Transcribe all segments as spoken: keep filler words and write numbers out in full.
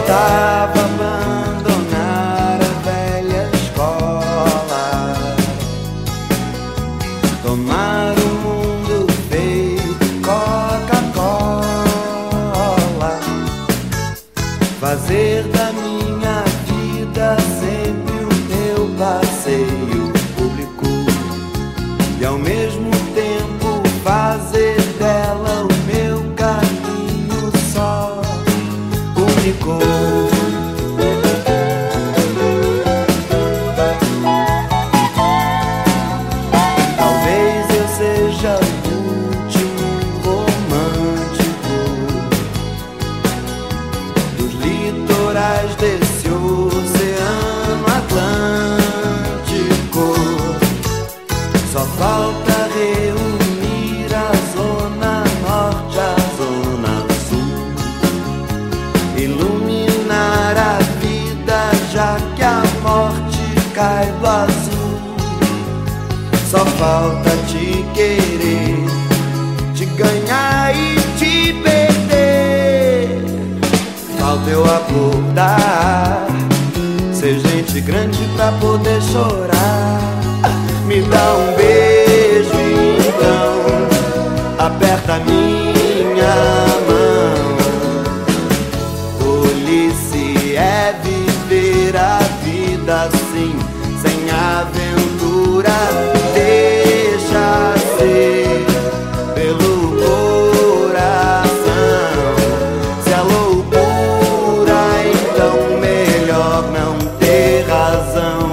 faltava abandonar a velha escola, tomar o mundo feito Coca-Cola, fazer da minha vida sempre o meu passeio público e ao mesmo tempo fazer dela o meu caminho só único. Talvez eu seja o último romântico dos litorais desse oceano Atlântico. Só falta reunir a zona norte à zona sul, iluminar a vida já que a morte cai do azul. Só falta te querer, te ganhar e te perder. Falta eu acordar, ser gente grande pra poder chorar. Me dá um beijo então, aperta minha mão. Tolice é viver a vida assim, sem aventura. Deixa ser pelo coração. Se é loucura, então melhor não ter razão.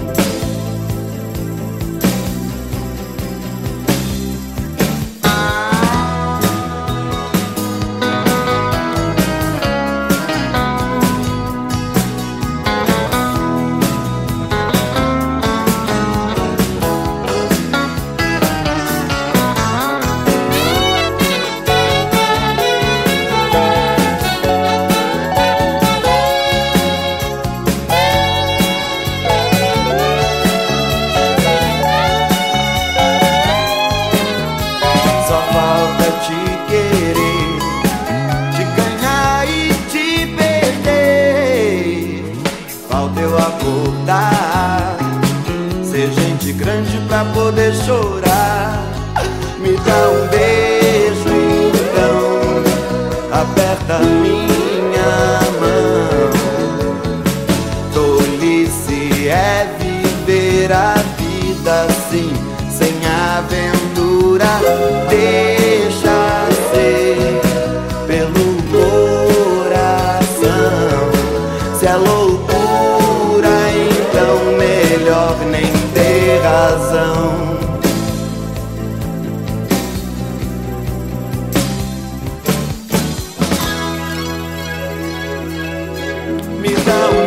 Acordar, ser gente grande pra poder chorar. Me dá um beijo então, aperta minha mão. Tolice é viver a vida assim, sem aventura. Deixa ser pelo coração. Se é loucura, melhor nem ter razão. Me dá um